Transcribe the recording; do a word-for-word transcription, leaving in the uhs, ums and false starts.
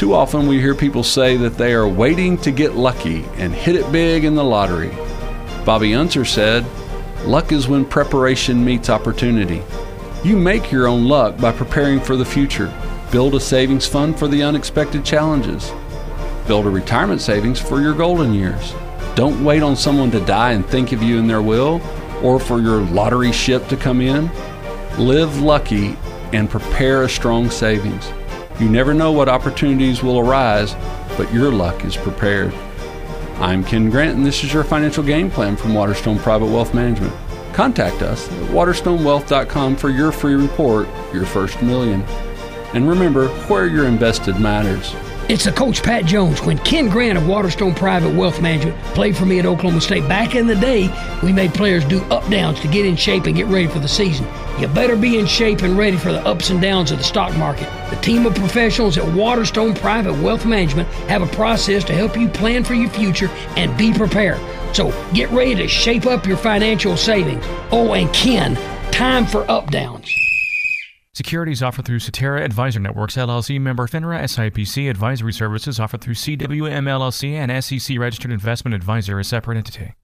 Too often we hear people say that they are waiting to get lucky and hit it big in the lottery. Bobby Unser said, "Luck is when preparation meets opportunity." You make your own luck by preparing for the future. Build a savings fund for the unexpected challenges. Build a retirement savings for your golden years. Don't wait on someone to die and think of you in their will, or for your lottery ship to come in. Live lucky and prepare a strong savings. You never know what opportunities will arise, but your luck is prepared. I'm Ken Grant, and this is your financial game plan from Waterstone Private Wealth Management. Contact us at waterstone wealth dot com for your free report, Your First Million. And remember, where you're invested matters. It's the Coach Pat Jones. When Ken Grant of Waterstone Private Wealth Management played for me at Oklahoma State back in the day, we made players do up downs to get in shape and get ready for the season. You better be in shape and ready for the ups and downs of the stock market. The team of professionals at Waterstone Private Wealth Management have a process to help you plan for your future and be prepared. So get ready to shape up your financial savings. Oh, and Ken, time for up downs. Securities offered through Cetera Advisor Networks, L L C, member FINRA, S I P C. Advisory services offered through C W M L L C and S E C Registered Investment Advisor, a separate entity.